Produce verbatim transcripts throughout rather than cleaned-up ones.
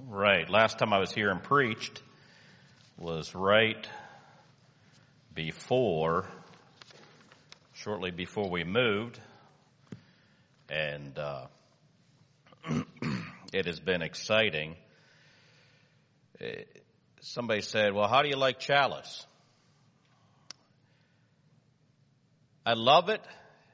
Right. Last time I was here and preached was right before, shortly before we moved. And uh, it has been exciting. Somebody said, well, how do you like Chalice? I love it,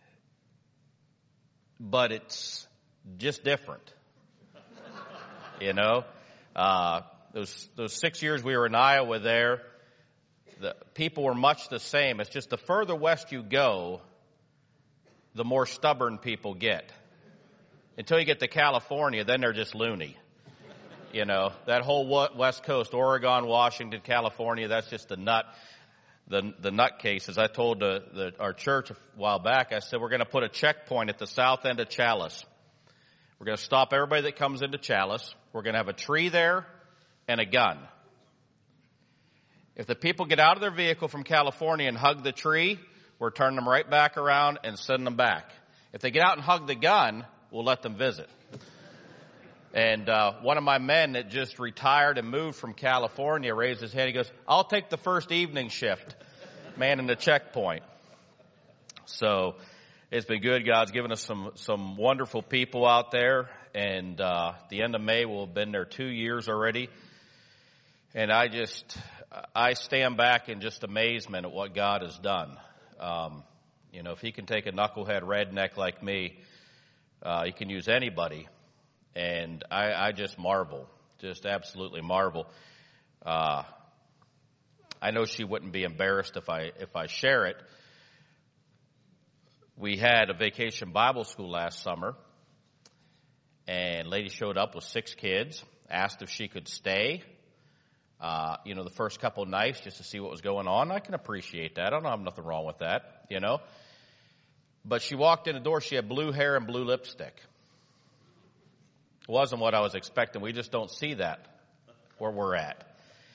but it's just different. You know, uh, those those six years we were in Iowa there, the people were much the same. It's just the further west you go, the more stubborn people get. Until you get to California, then they're just loony. You know, that whole west coast, Oregon, Washington, California, that's just the nut, the the nut cases. I told the, the, our church a while back, I said, we're going to put a checkpoint at the south end of Chalice. We're going to stop everybody that comes into Chalice. We're going to have a tree there and a gun. If the people get out of their vehicle from California and hug the tree, we're turning them right back around and sending them back. If they get out and hug the gun, we'll let them visit. And uh, one of my men that just retired and moved from California raised his hand. He goes, I'll take the first evening shift, man, in the checkpoint. So it's been good. God's given us some some wonderful people out there. And uh, at the end of May, we'll have been there two years already. And I just, I stand back in just amazement at what God has done. Um, you know, if he can take a knucklehead redneck like me, uh, he can use anybody. And I, I just marvel, just absolutely marvel. Uh, I know she wouldn't be embarrassed if I if I share it. We had a vacation Bible school last summer, and a lady showed up with six kids, asked if she could stay, uh, you know, the first couple of nights just to see what was going on. I can appreciate that. I don't have nothing wrong with that, you know. But she walked in the door. She had blue hair and blue lipstick. It wasn't what I was expecting. We just don't see that where we're at.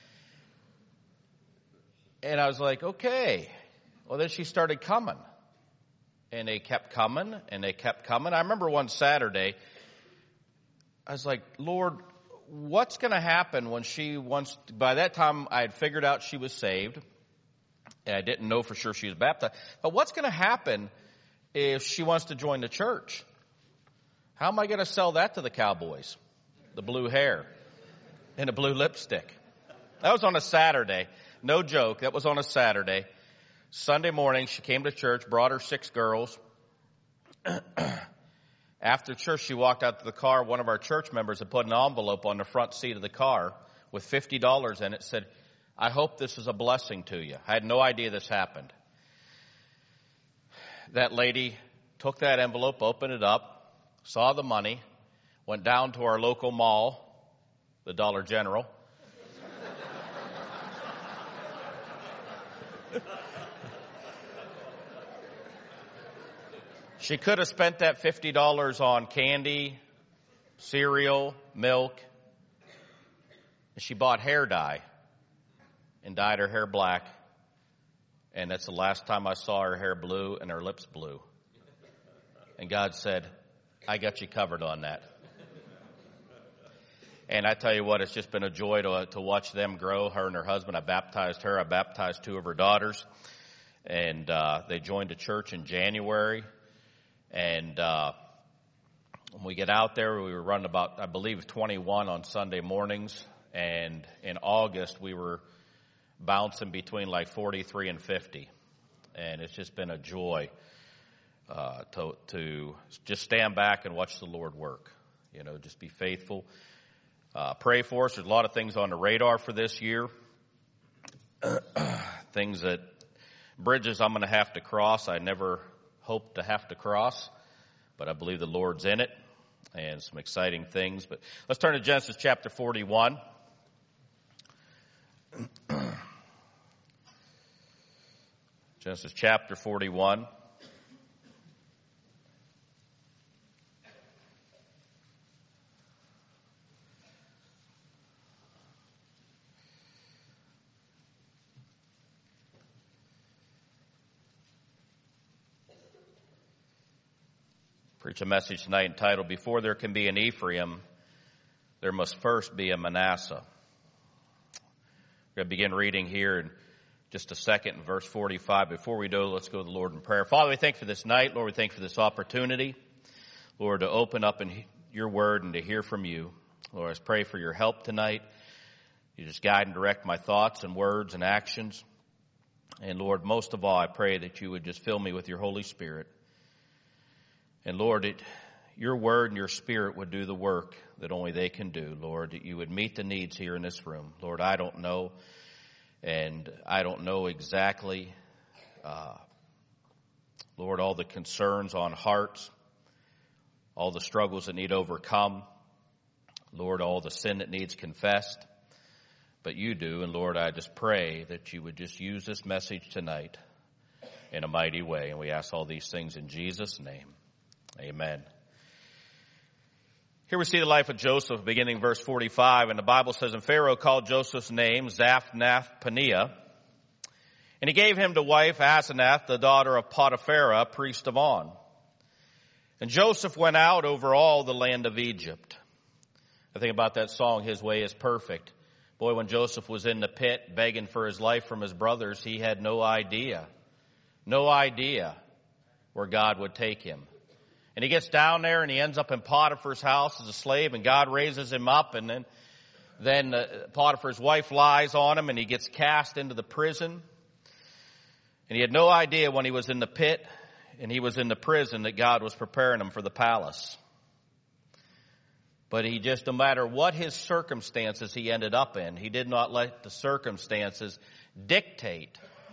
And I was like, okay. Well, then she started coming. And they kept coming, and they kept coming. I remember one Saturday, I was like, Lord, what's going to happen when she wants, by that time I had figured out she was saved, and I didn't know for sure she was baptized. But what's going to happen if she wants to join the church? How am I going to sell that to the cowboys? The blue hair and the blue lipstick. That was on a Saturday. No joke. That was on a Saturday. Sunday morning, she came to church, brought her six girls. After church, she walked out to the car. One of our church members had put an envelope on the front seat of the car with fifty dollars in it. Said, I hope this is a blessing to you. I had no idea this happened. That lady took that envelope, opened it up, saw the money, went down to our local mall, the Dollar General. She could have spent that fifty dollars on candy, cereal, milk. And she bought hair dye and dyed her hair black. And that's the last time I saw her hair blue and her lips blue. And God said, I got you covered on that. And I tell you what, it's just been a joy to, to watch them grow, her and her husband. I baptized her. I baptized two of her daughters. And uh, they joined a church in January. And uh, when we get out there, we were running about, I believe, twenty-one on Sunday mornings. And in August, we were bouncing between like forty-three and fifty. And it's just been a joy uh, to, to just stand back and watch the Lord work. You know, just be faithful. Uh, pray for us. There's a lot of things on the radar for this year. Things that, bridges I'm going to have to cross. I never hope to have to cross, but I believe the Lord's in it, and some exciting things. But let's turn to Genesis chapter forty-one. Genesis chapter forty-one. Preach a message tonight entitled, Before There Can Be an Ephraim, there must first be a Manasseh. We're going to begin reading here in just a second in verse forty-five. Before we do, let's go to the Lord in prayer. Father, we thank you for this night. Lord, we thank you for this opportunity, Lord, to open up in your word and to hear from you. Lord, I pray for your help tonight. You just guide and direct my thoughts and words and actions. And Lord, most of all, I pray that you would just fill me with your Holy Spirit. And Lord, it, your word and your spirit would do the work that only they can do. Lord, that you would meet the needs here in this room. Lord, I don't know, and I don't know exactly, uh, Lord, all the concerns on hearts, all the struggles that need overcome. Lord, all the sin that needs confessed. But you do, and Lord, I just pray that you would just use this message tonight in a mighty way. And we ask all these things in Jesus' name. Amen. Here we see the life of Joseph, beginning verse forty-five, and the Bible says, and Pharaoh called Joseph's name Zaphnath-Paneah, and he gave him to wife Asenath, the daughter of Potiphar, priest of On. And Joseph went out over all the land of Egypt. I think about that song, His Way is Perfect. Boy, when Joseph was in the pit begging for his life from his brothers, he had no idea, no idea where God would take him. And he gets down there and he ends up in Potiphar's house as a slave, and God raises him up, and then, then uh, Potiphar's wife lies on him and he gets cast into the prison. And he had no idea when he was in the pit and he was in the prison that God was preparing him for the palace. But he just, no matter what his circumstances he ended up in, he did not let the circumstances dictate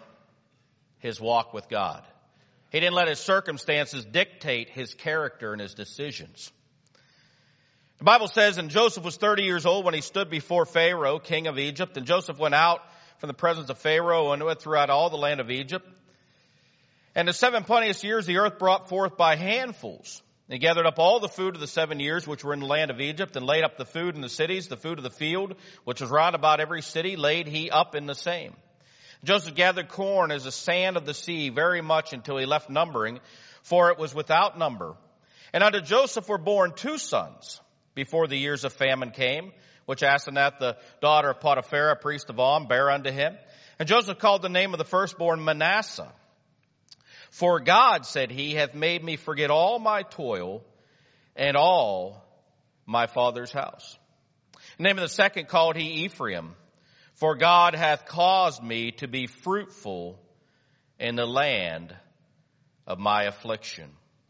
his walk with God. He didn't let his circumstances dictate his character and his decisions. The Bible says, and Joseph was thirty years old when he stood before Pharaoh, king of Egypt. And Joseph went out from the presence of Pharaoh and went throughout all the land of Egypt. And the seven plenteous years the earth brought forth by handfuls. He gathered up all the food of the seven years which were in the land of Egypt, and laid up the food in the cities, the food of the field, which was round about every city, laid he up in the same. Joseph gathered corn as the sand of the sea very much until he left numbering, for it was without number. And unto Joseph were born two sons before the years of famine came, which Asenath, the daughter of Potiphar, priest of On, bare unto him. And Joseph called the name of the firstborn Manasseh. For God, said he, hath made me forget all my toil and all my father's house. The name of the second called he Ephraim. For God hath caused me to be fruitful in the land of my affliction.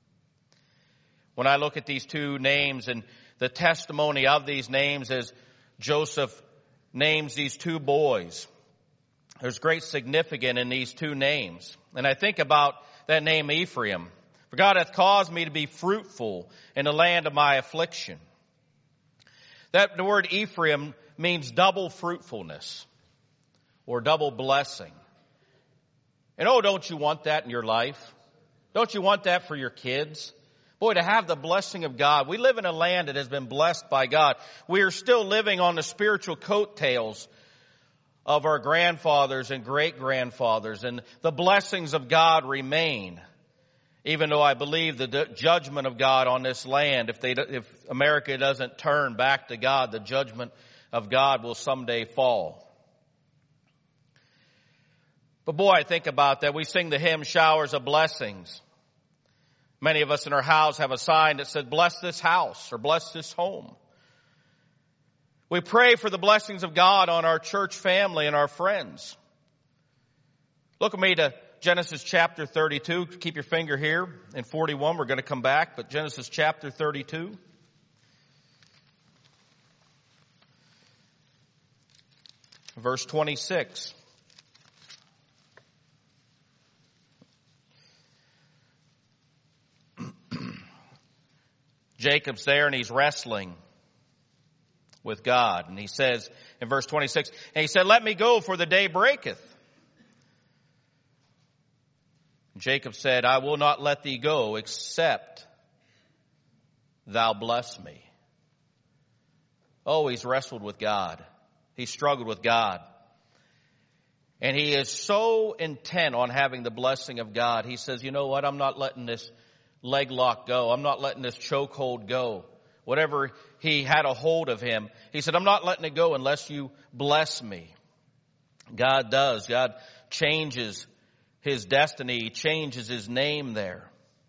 When I look at these two names and the testimony of these names as Joseph names these two boys, there's great significance in these two names. And I think about that name Ephraim. For God hath caused me to be fruitful in the land of my affliction. That the word Ephraim means double fruitfulness or double blessing. And oh, don't you want that in your life? Don't you want that for your kids? Boy, to have the blessing of God. We live in a land that has been blessed by God. We are still living on the spiritual coattails of our grandfathers and great-grandfathers, and the blessings of God remain, even though I believe the judgment of God on this land, if they, if America doesn't turn back to God, the judgment of God will someday fall. But boy, I think about that. We sing the hymn, Showers of Blessings. Many of us in our house have a sign that said, bless this house or bless this home. We pray for the blessings of God on our church family and our friends. Look with me to Genesis chapter thirty-two. Keep your finger here in forty-one. We're going to come back, but Genesis chapter thirty-two. Verse twenty-six. Jacob's there and he's wrestling with God. And he says in verse twenty-six, and he said, let me go, for the day breaketh. And Jacob said, I will not let thee go, except thou bless me. Oh, he's wrestled with God. He struggled with God. And he is so intent on having the blessing of God. He says, you know what? I'm not letting this leg lock go. I'm not letting this chokehold go. whatever he had a hold of him. He said, I'm not letting it go unless you bless me. God does. God changes his destiny. He changes his name there.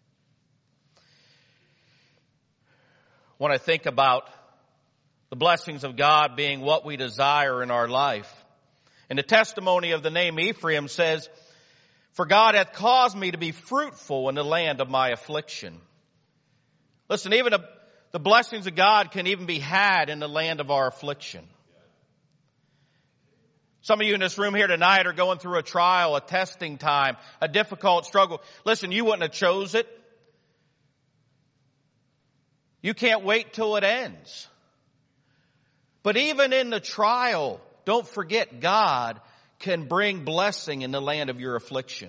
When I think about the blessings of God being what we desire in our life, and the testimony of the name Ephraim says, for God hath caused me to be fruitful in the land of my affliction. Listen, even a, the blessings of God can even be had in the land of our affliction. Some of you in this room here tonight are going through a trial, a testing time, a difficult struggle. Listen, you wouldn't have chose it. You can't wait till it ends. But even in the trial, don't forget God can bring blessing in the land of your affliction.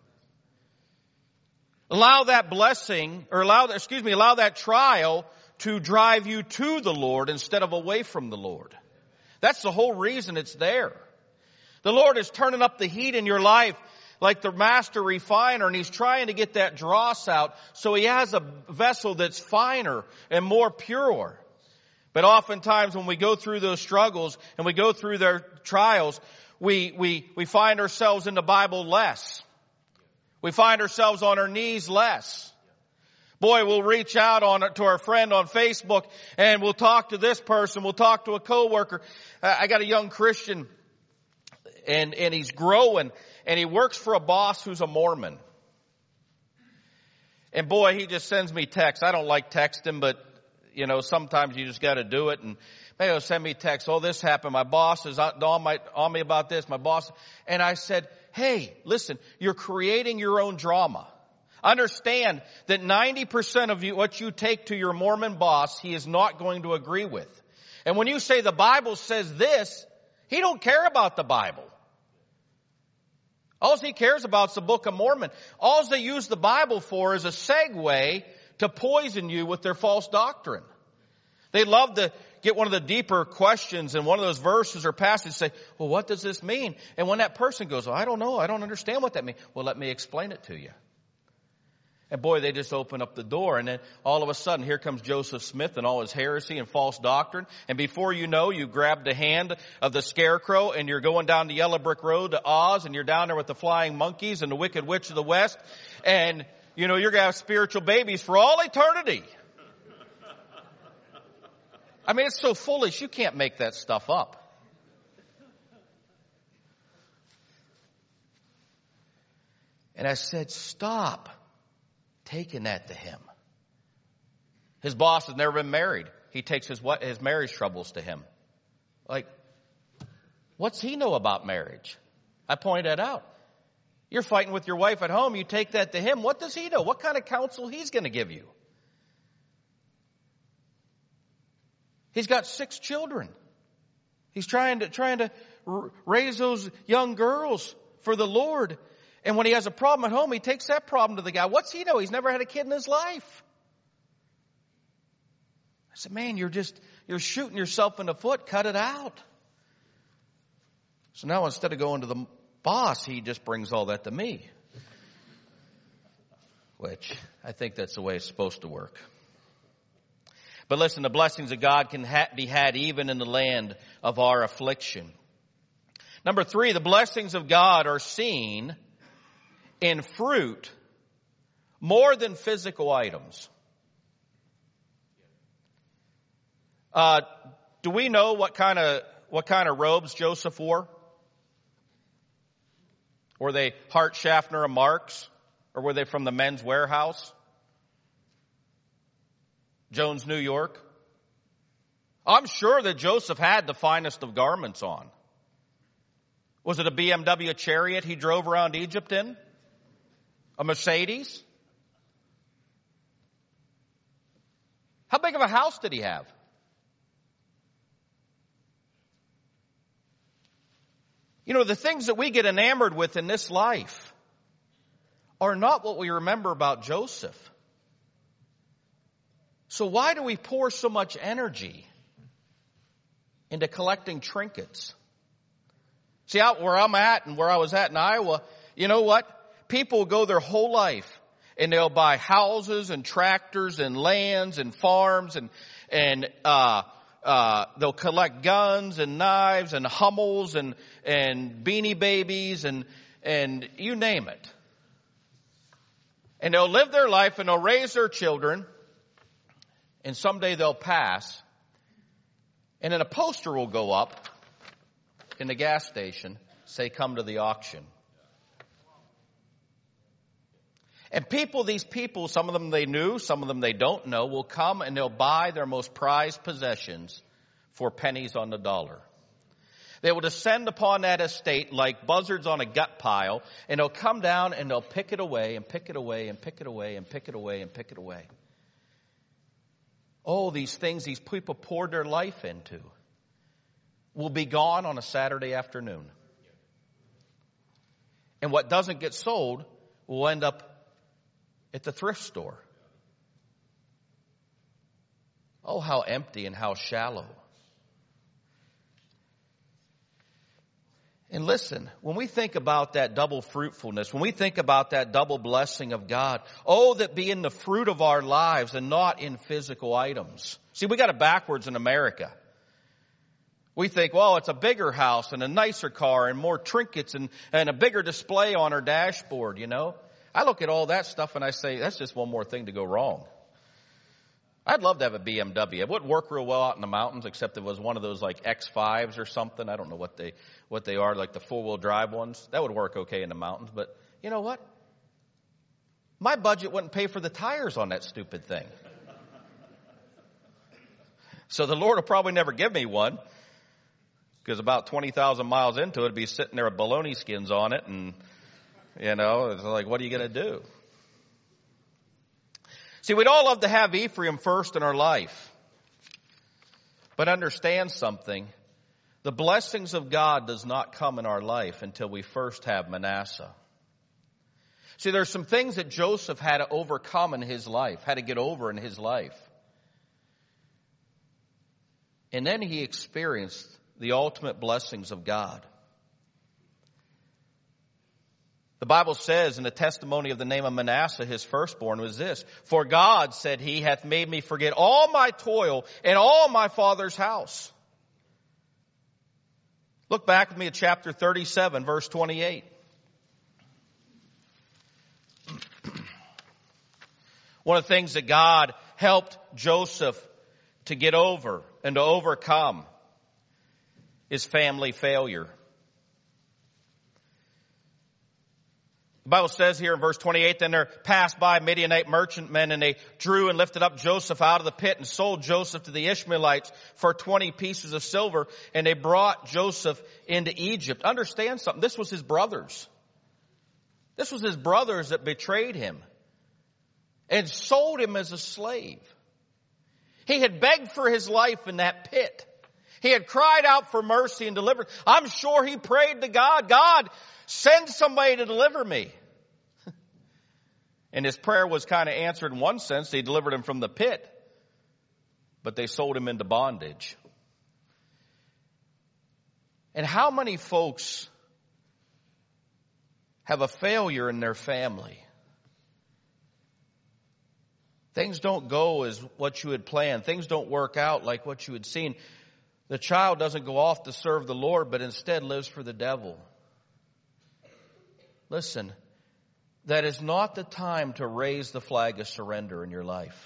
Allow that blessing, or allow, excuse me, allow that trial to drive you to the Lord instead of away from the Lord. That's the whole reason it's there. The Lord is turning up the heat in your life like the master refiner, and he's trying to get that dross out so he has a vessel that's finer and more pure. But oftentimes when we go through those struggles and we go through their trials, we, we, we find ourselves in the Bible less. We find ourselves on our knees less. Boy, we'll reach out on to our friend on Facebook and we'll talk to this person. We'll talk to a coworker. I got a young Christian and, and he's growing. And he works for a boss who's a Mormon. And boy, he just sends me texts. I don't like texting, but, you know, sometimes you just got to do it. And maybe he'll send me texts. Oh, this happened. My boss is on, my, on me about this. My boss. And I said, hey, listen, you're creating your own drama. Understand that ninety percent of you, what you take to your Mormon boss, he is not going to agree with. And when you say the Bible says this, he don't care about the Bible. All he cares about is the Book of Mormon. All they use the Bible for is a segue to poison you with their false doctrine. They love to get one of the deeper questions in one of those verses or passages and say, well, what does this mean? And when that person goes, oh, I don't know, I don't understand what that means. Well, let me explain it to you. And boy, they just open up the door. And then all of a sudden, here comes Joseph Smith and all his heresy and false doctrine. And before you know, you grab the hand of the scarecrow and you're going down the Yellow Brick Road to Oz, and you're down there with the flying monkeys and the Wicked Witch of the West. And, you know, you're going to have spiritual babies for all eternity. I mean, it's so foolish. You can't make that stuff up. And I said, stop taking that to him. His boss has never been married. He takes his what his marriage troubles to him. Like, what's he know about marriage? I point that out. You're fighting with your wife at home. You take that to him. What does he know? What kind of counsel he's going to give you? He's got six children. He's trying to trying to r- raise those young girls for the Lord. And when he has a problem at home, he takes that problem to the guy. What's he know? He's never had a kid in his life. I said, man, you're just, you're shooting yourself in the foot. Cut it out. So now instead of going to the boss, he just brings all that to me. Which I think that's the way it's supposed to work. But listen, the blessings of God can ha- be had even in the land of our affliction. Number three, the blessings of God are seen in fruit more than physical items. Uh, do we know what kind of what kind of robes Joseph wore? Were they Hart, Schaffner, and Marks, or were they from the Men's Warehouse? Jones, New York. I'm sure that Joseph had the finest of garments on. Was it a B M W chariot he drove around Egypt in? A Mercedes? How big of a house did he have? You know, the things that we get enamored with in this life are not what we remember about Joseph. So why do we pour so much energy into collecting trinkets? See, out where I'm at and where I was at in Iowa, you know what? People go their whole life And they'll buy houses and tractors and lands and farms and, and, uh, uh, they'll collect guns and knives and Hummels and, and Beanie Babies and, and you name it. And they'll live their life and they'll raise their children and someday they'll pass and then a poster will go up in the gas station, say, come to the auction. And people, these people, some of them they knew, some of them they don't know, will come and they'll buy their most prized possessions for pennies on the dollar. They will descend upon that estate like buzzards on a gut pile, and they'll come down and they'll pick it away and pick it away and pick it away and pick it away and pick it away. Oh, these things these people poured their life into will be gone on a Saturday afternoon. And what doesn't get sold will end up at the thrift store. Oh, how empty and how shallow. And listen, when we think about that double fruitfulness, when we think about that double blessing of God, oh, that be in the fruit of our lives and not in physical items. See, we got it backwards in America. We think, well, it's a bigger house and a nicer car and more trinkets and, and a bigger display on our dashboard, you know. I look at all that stuff and I say, that's just one more thing to go wrong. I'd love to have a B M W. It wouldn't work real well out in the mountains, except it was one of those like X fives or something. I don't know what they what they are, like the four-wheel drive ones. That would work okay in the mountains. But you know what? My budget wouldn't pay for the tires on that stupid thing. So the Lord will probably never give me one, because about twenty thousand miles into it, it'd be sitting there with baloney skins on it, and you know, it's like, what are you going to do? See, we'd all love to have Ephraim first in our life. But understand something. The blessings of God does not come in our life until we first have Manasseh. See, there's some things that Joseph had to overcome in his life, had to get over in his life. And then he experienced the ultimate blessings of God. The Bible says in the testimony of the name of Manasseh, his firstborn, was this: for God, said he, hath made me forget all my toil and all my father's house. Look back with me at chapter thirty-seven, verse twenty-eight. One of the things that God helped Joseph to get over and to overcome is family failure. The Bible says here in verse twenty-eight, then there passed by Midianite merchantmen, and they drew and lifted up Joseph out of the pit and sold Joseph to the Ishmaelites for twenty pieces of silver, and they brought Joseph into Egypt. Understand something. This was his brothers. This was his brothers that betrayed him and sold him as a slave. He had begged for his life in that pit. He had cried out for mercy and deliverance. I'm sure he prayed to God, God, send somebody to deliver me. And his prayer was kind of answered in one sense. They delivered him from the pit, but they sold him into bondage. And how many folks have a failure in their family? Things don't go as what you had planned. Things don't work out like what you had seen. The child doesn't go off to serve the Lord, but instead lives for the devil. Listen, that is not the time to raise the flag of surrender in your life.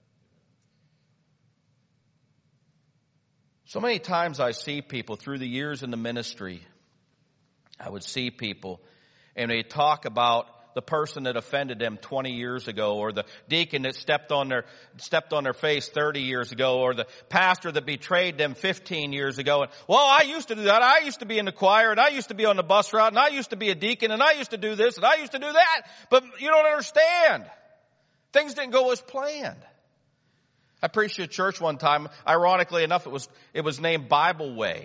So many times I see people through the years in the ministry, I would see people and they talk about the person that offended them twenty years ago, or the deacon that stepped on their stepped on their face thirty years ago, or the pastor that betrayed them fifteen years ago. And, well, I used to do that. I used to be in the choir, and I used to be on the bus route, and I used to be a deacon, and I used to do this, and I used to do that. But you don't understand. Things didn't go as planned. I preached at church one time. Ironically enough, it was it was named Bible Way.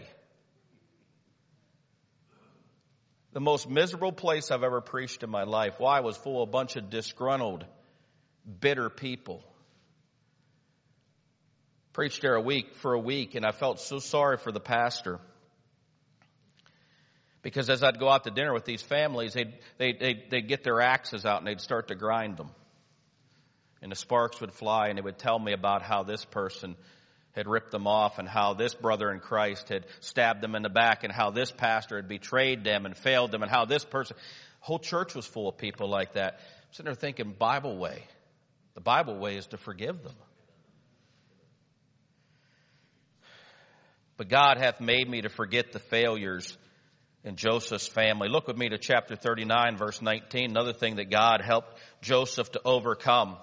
The most miserable place I've ever preached in my life. Why? It was full of a bunch of disgruntled, bitter people. Preached there a week for a week, and I felt so sorry for the pastor. Because as I'd go out to dinner with these families, they'd, they'd, they'd, they'd get their axes out and they'd start to grind them. And the sparks would fly, and it would tell me about how this person had ripped them off, and how this brother in Christ had stabbed them in the back, and how this pastor had betrayed them and failed them, and how this person... Whole church was full of people like that. I'm sitting there thinking, Bible way. The Bible way is to forgive them. But God hath made me to forget the failures in Joseph's family. Look with me to chapter thirty-nine, verse nineteen. Another thing that God helped Joseph to overcome.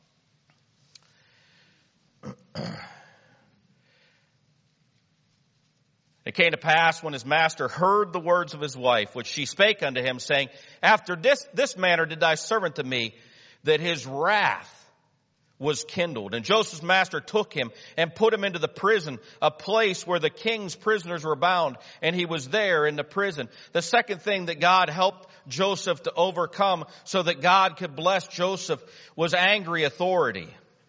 It came to pass when his master heard the words of his wife, which she spake unto him, saying, After this, this manner did thy servant to me, that his wrath was kindled. And Joseph's master took him and put him into the prison, a place where the king's prisoners were bound, and he was there in the prison. The second thing that God helped Joseph to overcome so that God could bless Joseph was angry authority.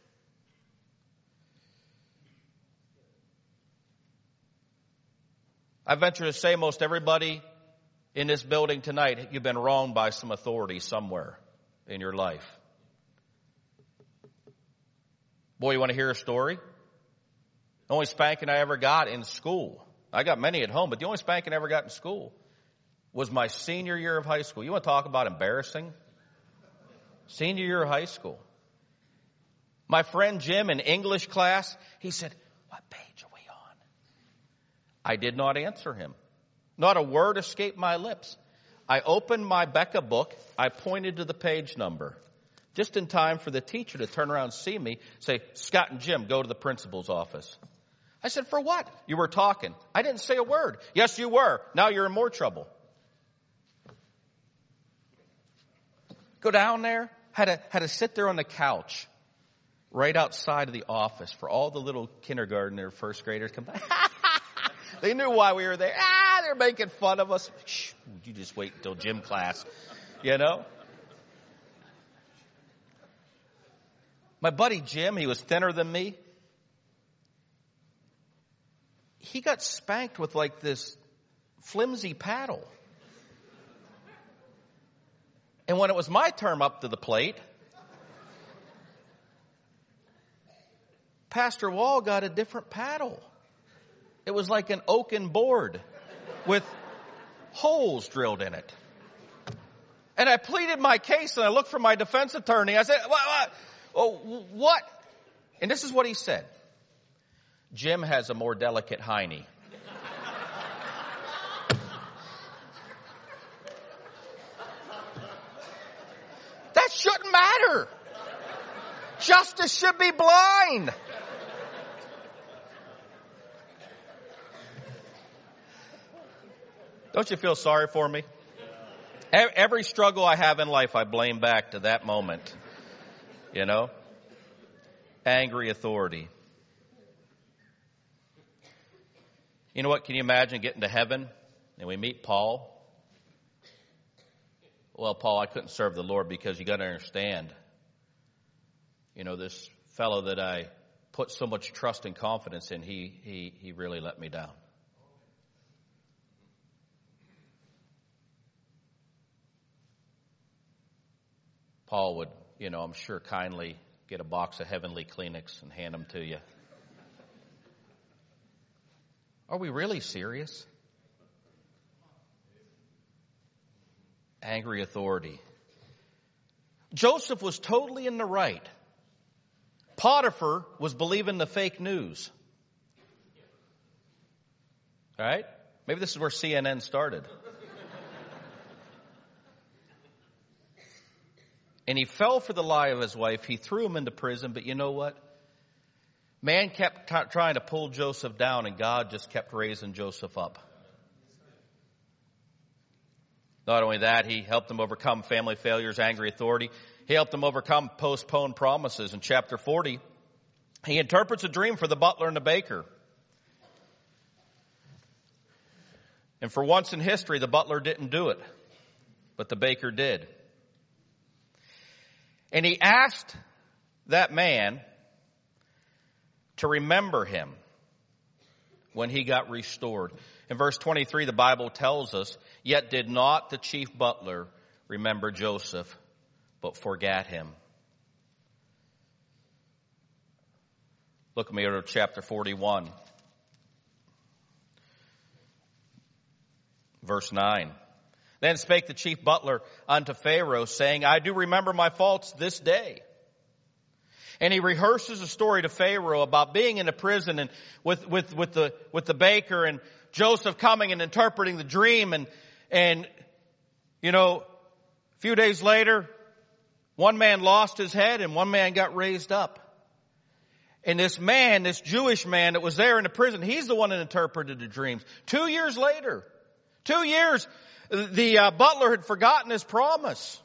I venture to say most everybody in this building tonight, you've been wronged by some authority somewhere in your life. Boy, you want to hear a story? The only spanking I ever got in school, I got many at home, but the only spanking I ever got in school was my senior year of high school. You want to talk about embarrassing? Senior year of high school. My friend Jim in English class, he said, what page are we on? I did not answer him. Not a word escaped my lips. I opened my Becca book. I pointed to the page number. Just in time for the teacher to turn around and see me, say, Scott and Jim, go to the principal's office. I said, for what? You were talking. I didn't say a word. Yes, you were. Now you're in more trouble. Go down there. Had to, had to sit there on the couch right outside of the office for all the little kindergarten or first graders come by. They knew why we were there. Ah, they're making fun of us. Shh, you just wait until gym class, you know. My buddy Jim, he was thinner than me. He got spanked with like this flimsy paddle. And when it was my turn up to the plate, Pastor Wall got a different paddle. It was like an oaken board with holes drilled in it. And I pleaded my case and I looked for my defense attorney. I said, what? what? Oh, what? And this is what he said. Jim has a more delicate hiney. That shouldn't matter. Justice should be blind. Don't you feel sorry for me? Every struggle I have in life, I blame back to that moment. You know? Angry authority. You know what? Can you imagine getting to heaven and we meet Paul? Well, Paul, I couldn't serve the Lord because you got to understand. You know, this fellow that I put so much trust and confidence in, he he he really let me down. Paul would, you know, I'm sure kindly get a box of Heavenly Kleenex and hand them to you. Are we really serious? Angry authority. Joseph was totally in the right. Potiphar was believing the fake news. All right? Maybe this is where C N N started. And he fell for the lie of his wife. He threw him into prison. But you know what? Man kept t- trying to pull Joseph down, and God just kept raising Joseph up. Not only that, he helped him overcome family failures, angry authority. He helped him overcome postponed promises. In chapter forty, he interprets a dream for the butler and the baker. And for once in history, the butler didn't do it, but the baker did. And he asked that man to remember him when he got restored. In verse twenty-three, the Bible tells us, yet did not the chief butler remember Joseph, but forgat him. Look at me at chapter forty-one. Verse nine. Then spake the chief butler unto Pharaoh, saying, I do remember my faults this day. And he rehearses a story to Pharaoh about being in a prison and with, with, with the, with the baker and Joseph coming and interpreting the dream. And, and, you know, a few days later, one man lost his head and one man got raised up. And this man, this Jewish man that was there in the prison, he's the one that interpreted the dreams. Two years later, two years, the uh, butler had forgotten his promise.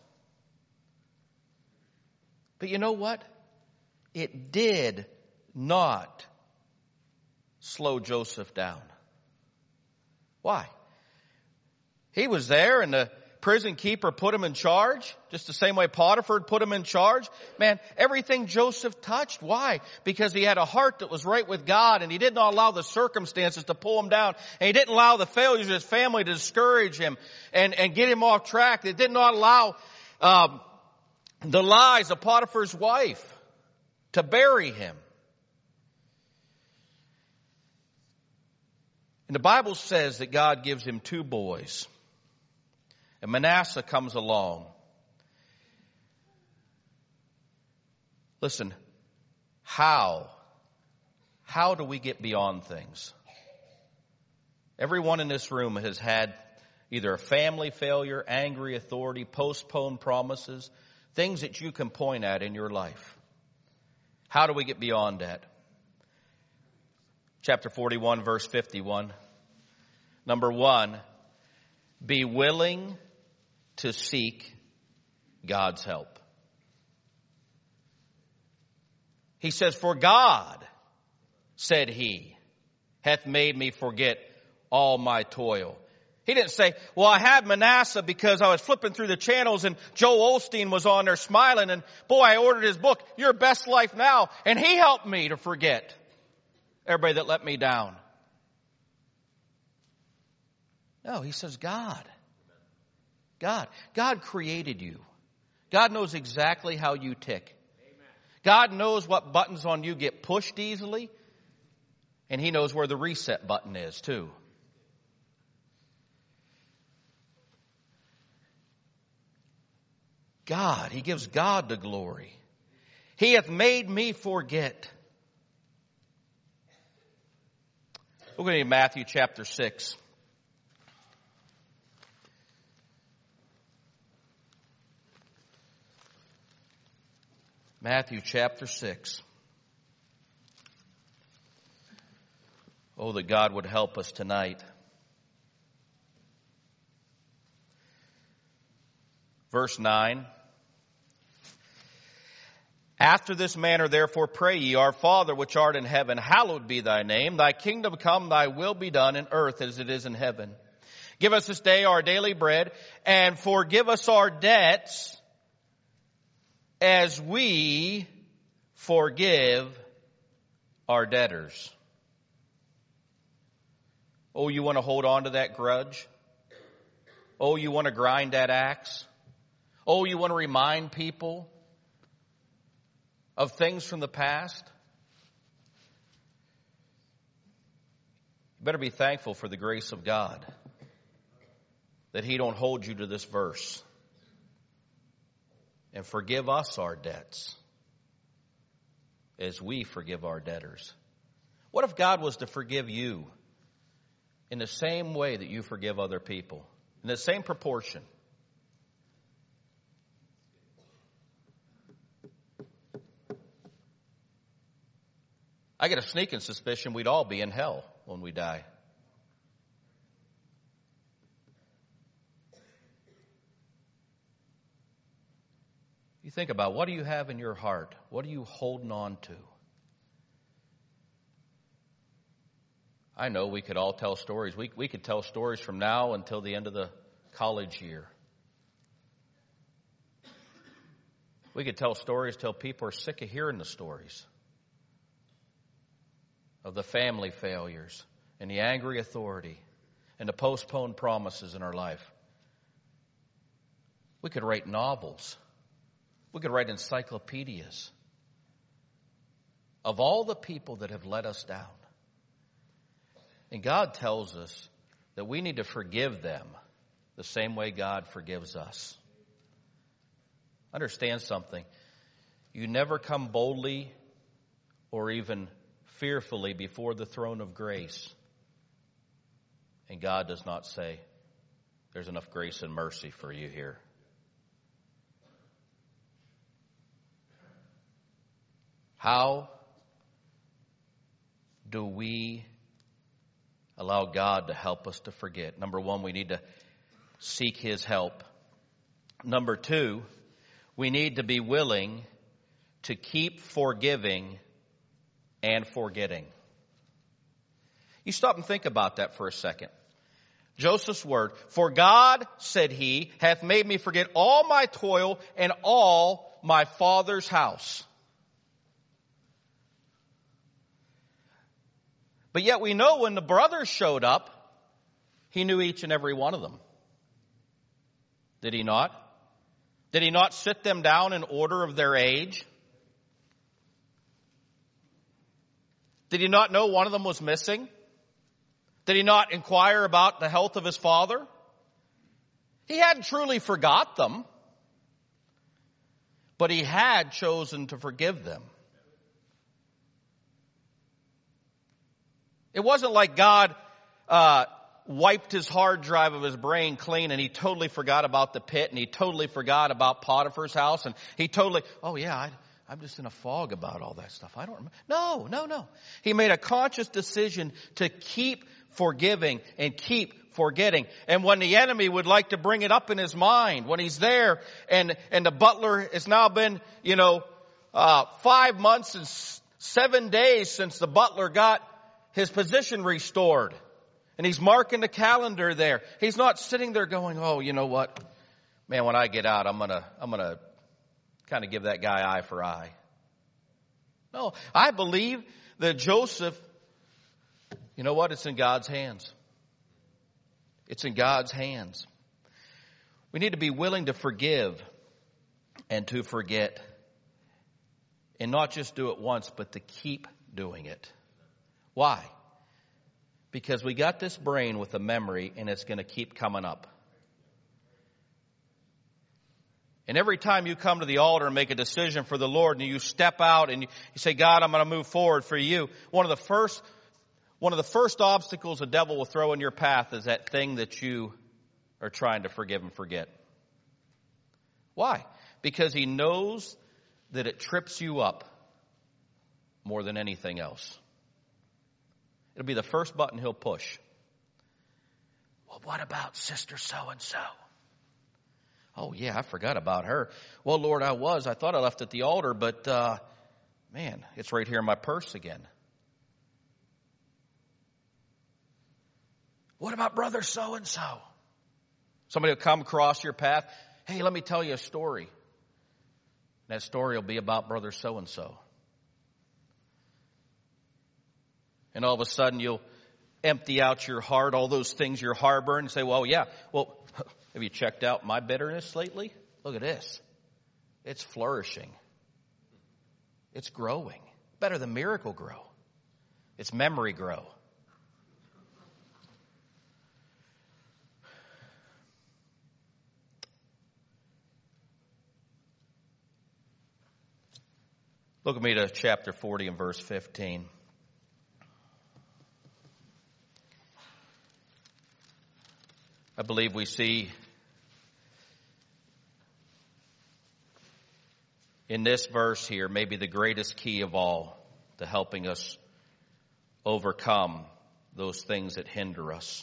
But you know what? It did not slow Joseph down. Why? He was there and the prison keeper put him in charge, just the same way Potiphar put him in charge. Man, everything Joseph touched. Why? Because he had a heart that was right with God, and he did not allow the circumstances to pull him down, and he didn't allow the failures of his family to discourage him and, and get him off track. It did not allow um, the lies of Potiphar's wife to bury him. And the Bible says that God gives him two boys. And Manasseh comes along. Listen, how? How do we get beyond things? Everyone in this room has had either a family failure, angry authority, postponed promises, things that you can point at in your life. How do we get beyond that? Chapter forty-one, verse fifty-one. Number one, be willing to seek God's help. He says, for God, said he, hath made me forget all my toil. He didn't say, well, I had Manasseh because I was flipping through the channels and Joel Osteen was on there smiling and boy, I ordered his book, Your Best Life Now, and he helped me to forget everybody that let me down. No, he says God. God. God created you. God knows exactly how you tick. God knows what buttons on you get pushed easily. And he knows where the reset button is too. God. He gives God the glory. He hath made me forget. We're going to Matthew chapter six. Matthew chapter six. Oh, that God would help us tonight. Verse nine. After this manner, therefore, pray ye, Our Father which art in heaven, hallowed be thy name. Thy kingdom come, thy will be done in earth as it is in heaven. Give us this day our daily bread, and forgive us our debts as we forgive our debtors. Oh, you want to hold on to that grudge? Oh, you want to grind that axe? Oh, you want to remind people of things from the past? You better be thankful for the grace of God that He don't hold you to this verse. And forgive us our debts as we forgive our debtors. What if God was to forgive you in the same way that you forgive other people? In the same proportion? I get a sneaking suspicion we'd all be in hell when we die. You think about, what do you have in your heart? What are you holding on to? I know we could all tell stories. We, we could tell stories from now until the end of the college year. We could tell stories till people are sick of hearing the stories of the family failures and the angry authority and the postponed promises in our life. We could write novels. We could write encyclopedias of all the people that have let us down. And God tells us that we need to forgive them the same way God forgives us. Understand something. You never come boldly or even fearfully before the throne of grace. And God does not say, there's enough grace and mercy for you here. How do we allow God to help us to forget? Number one, we need to seek His help. Number two, we need to be willing to keep forgiving and forgetting. You stop and think about that for a second. Joseph's word, for God, said he, hath made me forget all my toil and all my father's house. But yet we know when the brothers showed up, he knew each and every one of them. Did he not? Did he not sit them down in order of their age? Did he not know one of them was missing? Did he not inquire about the health of his father? He hadn't truly forgot them, but he had chosen to forgive them. It wasn't like God uh, wiped his hard drive of his brain clean and he totally forgot about the pit and he totally forgot about Potiphar's house and he totally, oh yeah, I, I'm just in a fog about all that stuff. I don't remember. No, no, no. He made a conscious decision to keep forgiving and keep forgetting. And when the enemy would like to bring it up in his mind, when he's there and, and the butler has now been, you know, uh, five months and seven days since the butler got his position restored. And he's marking the calendar there. He's not sitting there going, oh, you know what? Man, when I get out, I'm going to, I'm going to kind of give that guy eye for eye. No, I believe that Joseph, you know what? It's in God's hands. It's in God's hands. We need to be willing to forgive and to forget. And not just do it once, but to keep doing it. Why? Because we got this brain with a memory and it's going to keep coming up. And every time you come to the altar and make a decision for the Lord and you step out and you say, God, I'm going to move forward for you. One of the first, one of the first obstacles the devil will throw in your path is that thing that you are trying to forgive and forget. Why? Because he knows that it trips you up more than anything else. It'll be the first button he'll push. Well, what about sister so-and-so? Oh, yeah, I forgot about her. Well, Lord, I was. I thought I left at the altar, but, uh, man, it's right here in my purse again. What about brother so-and-so? Somebody will come across your path. Hey, let me tell you a story. That story will be about brother so-and-so. And all of a sudden you'll empty out your heart, all those things you're harboring, and say, well, yeah, well, have you checked out my bitterness lately? Look at this. It's flourishing. It's growing. Better than miracle grow. It's memory grow. Look at me to chapter forty and verse fifteen. I believe we see in this verse here maybe the greatest key of all to helping us overcome those things that hinder us.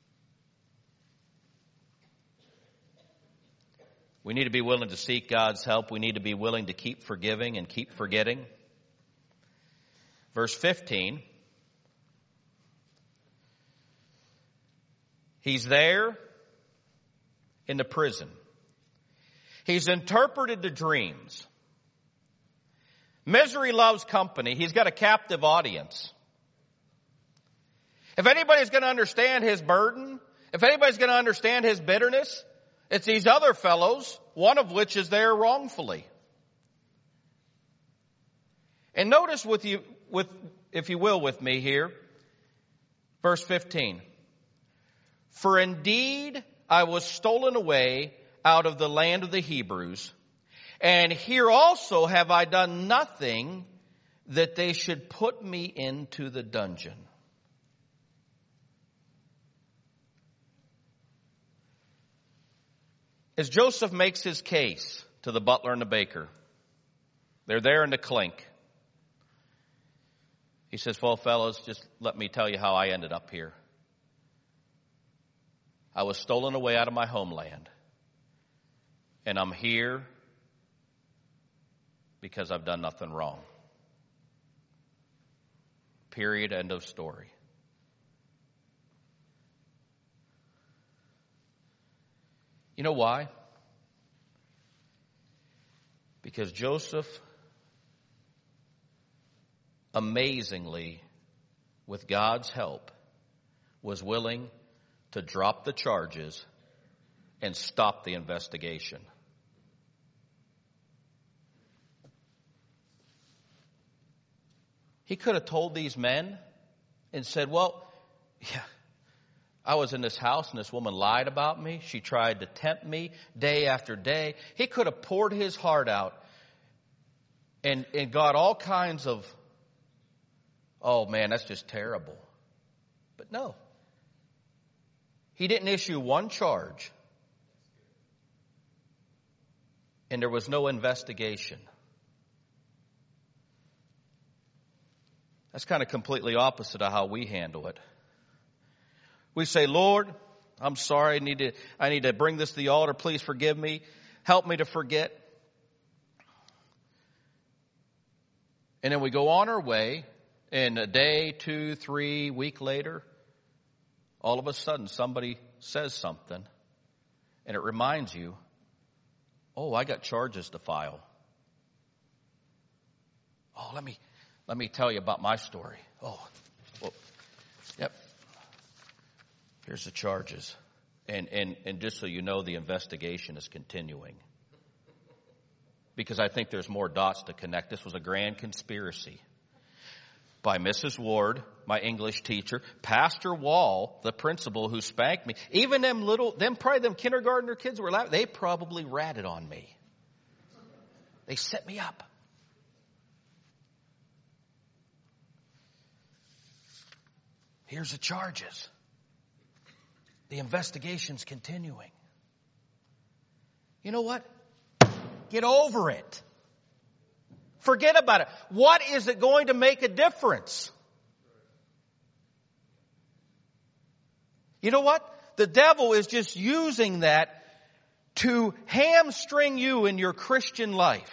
We need to be willing to seek God's help. We need to be willing to keep forgiving and keep forgetting. Verse fifteen. He's there in the prison. He's interpreted the dreams. Misery loves company. He's got a captive audience. If anybody's going to understand his burden, if anybody's going to understand his bitterness, it's these other fellows, one of which is there wrongfully. And notice with you, with, if you will, with me here. Verse fifteen. For indeed I was stolen away out of the land of the Hebrews, and here also have I done nothing that they should put me into the dungeon. As Joseph makes his case to the butler and the baker, they're there in the clink. He says, well, fellows, just let me tell you how I ended up here. I was stolen away out of my homeland, and I'm here because I've done nothing wrong. Period. End of story. You know why? Because Joseph, amazingly, with God's help, was willing to drop the charges and stop the investigation. He could have told these men and said, well, yeah, I was in this house and this woman lied about me. She tried to tempt me day after day. He could have poured his heart out and, and got all kinds of, oh man, that's just terrible. But no. He didn't issue one charge. And there was no investigation. That's kind of completely opposite of how we handle it. We say, Lord, I'm sorry. I need to, I need to bring this to the altar. Please forgive me. Help me to forget. And then we go on our way, and a day, two, three, week later, all of a sudden somebody says something, and it reminds you, oh, I got charges to file. Oh, let me let me tell you about my story. Oh, well, yep. Here's the charges. And, and, and just so you know, the investigation is continuing. Because I think there's more dots to connect. This was a grand conspiracy by Missus Ward, my English teacher, Pastor Wall, the principal who spanked me. Even them little, them probably them kindergartner kids were laughing. They probably ratted on me. They set me up. Here's the charges. The investigation's continuing. You know what? Get over it. Forget about it. What is it going to make a difference? You know what? The devil is just using that to hamstring you in your Christian life.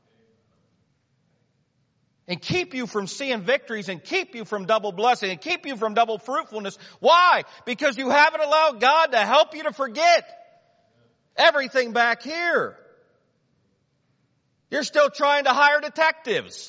And keep you from seeing victories and keep you from double blessing and keep you from double fruitfulness. Why? Because you haven't allowed God to help you to forget everything back here. You're still trying to hire detectives.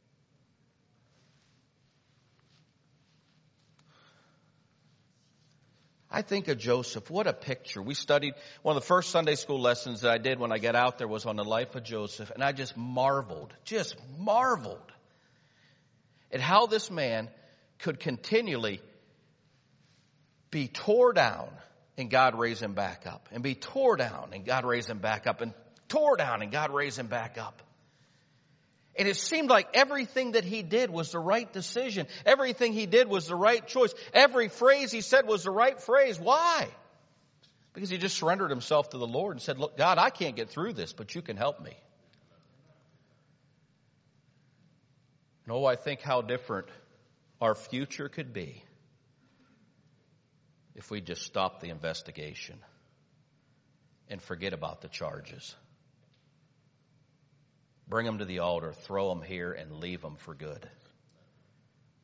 I think of Joseph. What a picture. We studied, one of the first Sunday school lessons that I did when I got out there was on the life of Joseph. And I just marveled, just marveled at how this man could continually be tore down and God raise him back up. And be tore down and God raise him back up. And tore down and God raised him back up. And it seemed like everything that he did was the right decision. Everything he did was the right choice. Every phrase he said was the right phrase. Why? Because he just surrendered himself to the Lord and said, look, God, I can't get through this, but you can help me. And oh, I think how different our future could be if we just stop the investigation and forget about the charges. Bring them to the altar, throw them here, and leave them for good.